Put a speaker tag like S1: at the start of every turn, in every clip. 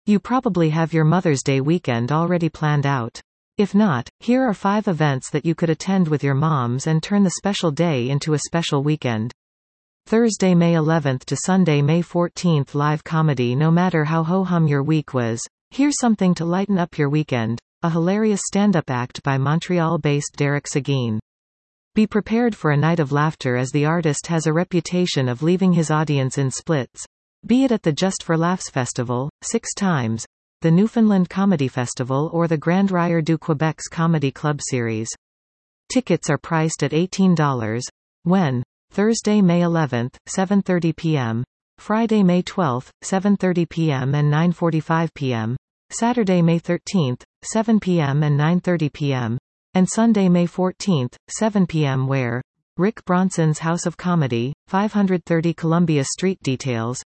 S1: You probably have your Mother's Day weekend already planned out. If not, here are 5 events that you could attend with your moms and turn the special day into a special weekend. Thursday, May 11th to Sunday, May 14th. Live comedy. No matter how ho-hum your week was, here's something to lighten up your weekend. A hilarious stand-up act by Montreal-based Derek Seguin. Be prepared for a night of laughter, as the artist has a reputation of leaving his audience in splits. Be it at the Just for Laughs Festival, 6 times, the Newfoundland Comedy Festival, or the Grand Rire du Québec's Comedy Club Series. Tickets are priced at $18. When? Thursday, May 11th, 7:30 p.m. Friday, May 12th, 7:30 p.m. and 9:45 p.m. Saturday, May 13th, 7 p.m. and 9:30 p.m. and Sunday, May 14th, 7 p.m. Where? Rick Bronson's House of Comedy, 530 Columbia Street. Details: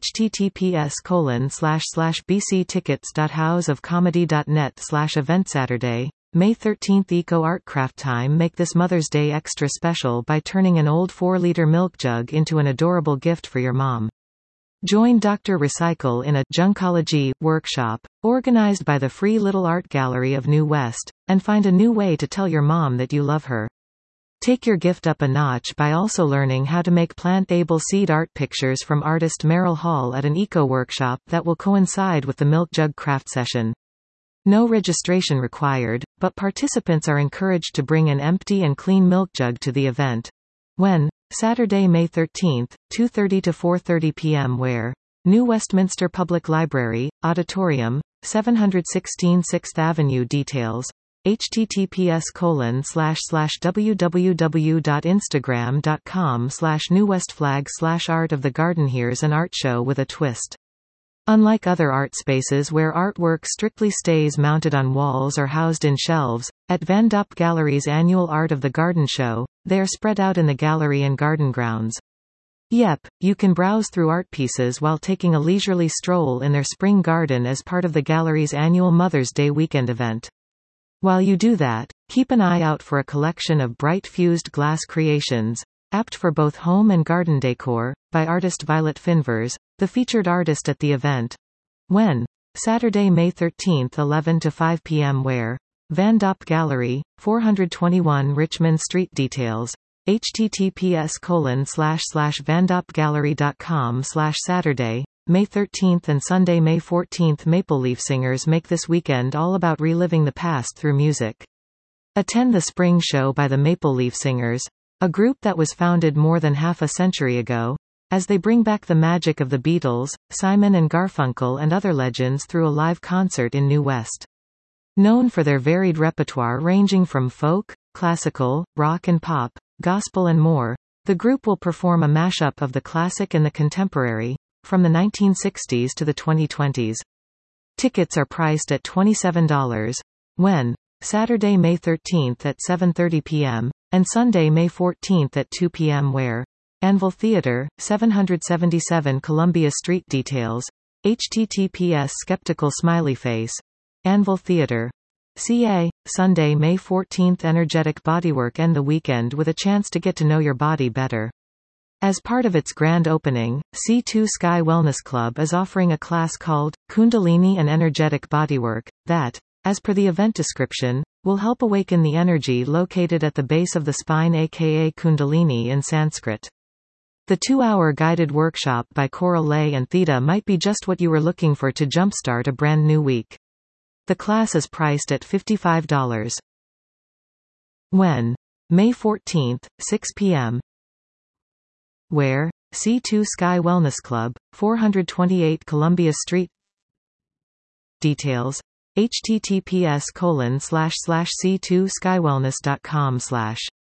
S1: https://bctickets.houseofcomedy.net/event. Saturday, May 13th. Eco Art Craft Time. Make this Mother's Day extra special by turning an old 4-liter milk jug into an adorable gift for your mom. Join Dr. Recycle in a Junkology workshop, organized by the Free Little Art Gallery of New West, and find a new way to tell your mom that you love her. Take your gift up a notch by also learning how to make plant-able seed art pictures from artist Merrill Hall at an eco-workshop that will coincide with the milk jug craft session. No registration required, but participants are encouraged to bring an empty and clean milk jug to the event. When? Saturday, May 13th, 2:30 to 4:30 p.m. Where? New Westminster Public Library, Auditorium, 716 6th Avenue. Details: https://www.instagram.com/newwestflag/art of the garden. Here's an art show with a twist. Unlike other art spaces where artwork strictly stays mounted on walls or housed in shelves, at Van Dop Gallery's annual Art of the Garden show, they are spread out in the gallery and garden grounds. Yep, you can browse through art pieces while taking a leisurely stroll in their spring garden as part of the gallery's annual Mother's Day weekend event. While you do that, keep an eye out for a collection of bright fused glass creations, apt for both home and garden decor, by artist Violet Finvers, the featured artist at the event. When? Saturday, May 13th, 11 to 5 p.m. Where? Van Dop Gallery, 421 Richmond Street. Details: https://vandopgallery.com/Saturday, May 13th and Sunday, May 14th. Maple Leaf Singers make this weekend all about reliving the past through music. Attend the Spring Show by the Maple Leaf Singers, a group that was founded more than half a century ago, as they bring back the magic of the Beatles, Simon and Garfunkel and other legends through a live concert in New West. Known for their varied repertoire ranging from folk, classical, rock and pop, gospel and more, the group will perform a mashup of the classic and the contemporary, from the 1960s to the 2020s. Tickets are priced at $27. When? Saturday, May 13th at 7:30 p.m., and Sunday, May 14th at 2 p.m. Where? Anvil Theatre, 777 Columbia Street. Details: https://skeptical smiley face. Anvil Theatre. CA, Sunday, May 14th. Energetic bodywork. End the weekend with a chance to get to know your body better. As part of its grand opening, C2 Sky Wellness Club is offering a class called Kundalini and Energetic Bodywork that, as per the event description, will help awaken the energy located at the base of the spine, aka Kundalini in Sanskrit. The 2-hour guided workshop by Coral Lay and Theta might be just what you were looking for to jumpstart a brand new week. The class is priced at $55. When? May 14th, 6 p.m. Where? C2 Sky Wellness Club, 428 Columbia Street. Details: https://c2skywellness.com/